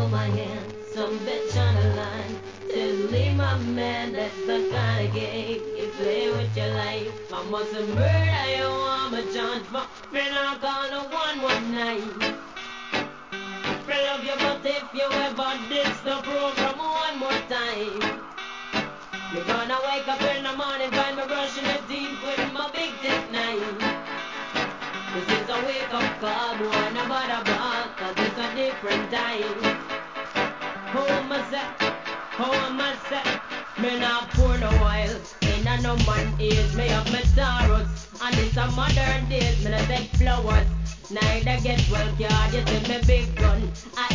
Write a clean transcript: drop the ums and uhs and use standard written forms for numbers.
my hand, some bitch on the line. Tell me my man, that's the kind of game you play with your life. I must have murder you, I'm a chance for me not call no 119. I love you, but if you ever ditch the program one more time, you're gonna wake up in the morning, find me brushing your teeth with my big thick knife. This is a wake up call, boy, no bother back, 'cause it's a different time. How am I set? How am I set? Me not pour no oil in a no man age. Me have my taros, and it's a modern days. Me not take flowers, neither get well card. You see me big gun.